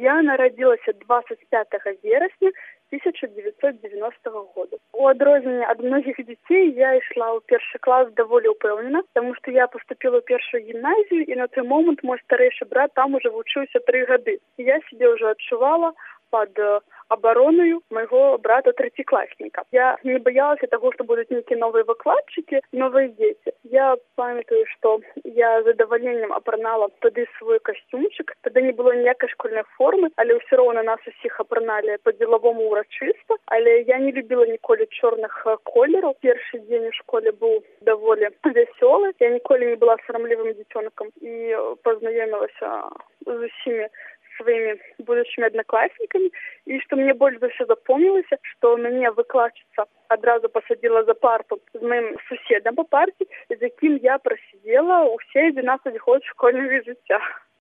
Я нарадзілася 25 верасня 1990 года. У адрозненне ад многіх дзяцей я ішла ў першы клас даволі ўпэўнена, таму што я паступіла ў першую гімназію, і на той момант мой старэйшы брат там ужо вучыўся 3 гады. Я сябе ўжо адчувала пад абаронаю майго брата трэцякласніка. Я не баялася таго, што будуць нейкія новыя выкладчыкі, новыя дзеці. Я памятаю, што я з задавальненнем апранала тады свой касцюмчык. Тады не было ніякай школьнай формы, але ўсё роўна нас усіх апраналі па-дзелавому ўрачыста. Але я не любіла ніколі чорных колераў. Першы дзень у школе быў даволі вясёлы. Я ніколі не была сарамлівым дзіцёнкам і пазнаёмілася з усімі сваімі будучымі аднакласнікамі. І што мне больш за ўсё запомнілася, што мяне выкладчыца адразу пасадзіла за парту з маім суседам па парце, з якім я прасидзела ўсе 11 год школьнага жыцця.